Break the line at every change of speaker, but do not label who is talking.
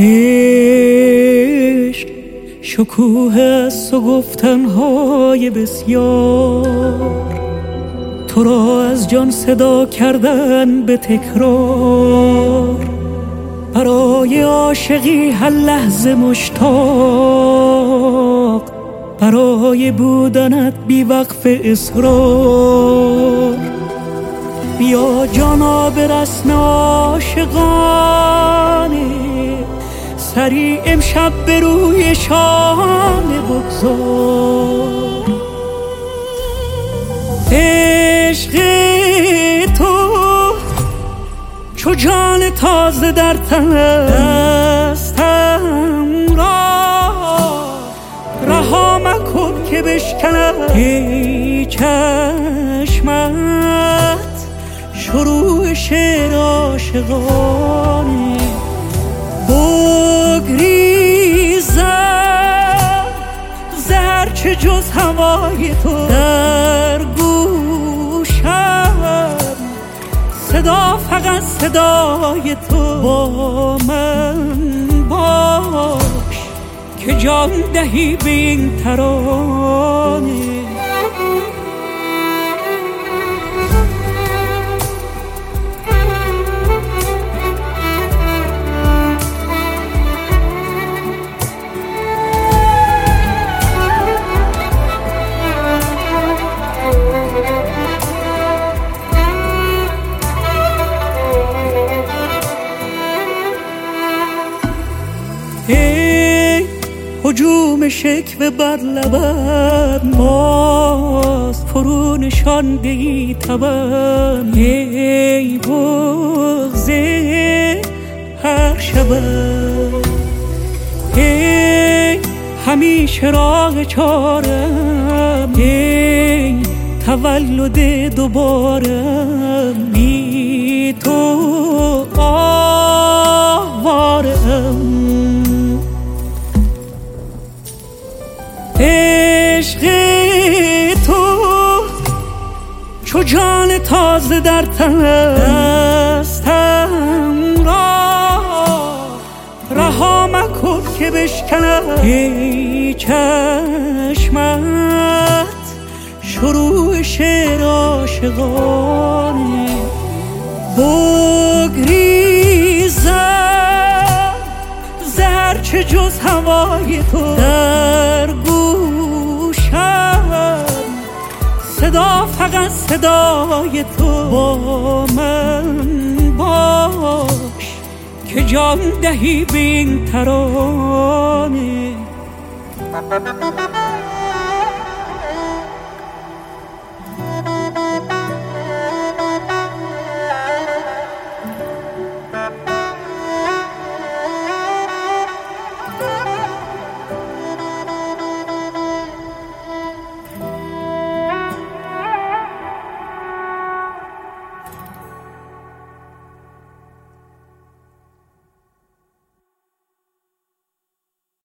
عشق شکوه است و گفتنهای بسیار، تو را از جان صدا کردن به تکرار. برای عاشقی هر لحظه مشتاق، برای بودنت بی وقف اصرار. بیا جانا به رسم عاشقانه، سری امشب به روی شانه بگذار. عشق تو چو جان تازه در تن دستم را رها مکن که بشکنم. ای چشمت شروع شعر عاشقانه، بگریزم زرچه جز هوای تو در گوشم. صدا فقط صدای تو، با من باش که جان دهی به این ترانه. ای هجوم شکوه بر لبت باز فرو نشانده ای تبم. ای بغضه هر شبم، ای همیشه راه چارم، ای تولد دوبارم. بی تو آوارم. عشق تو چو جان تازه در تن دستم را رها مکن که بشکنم. ای چشمت شروع شعر عاشقانه، بگریزم زرچه جز هوای تو در گوشم. صدا فقط صدای تو، با من باش که جان دهی به این ترانه.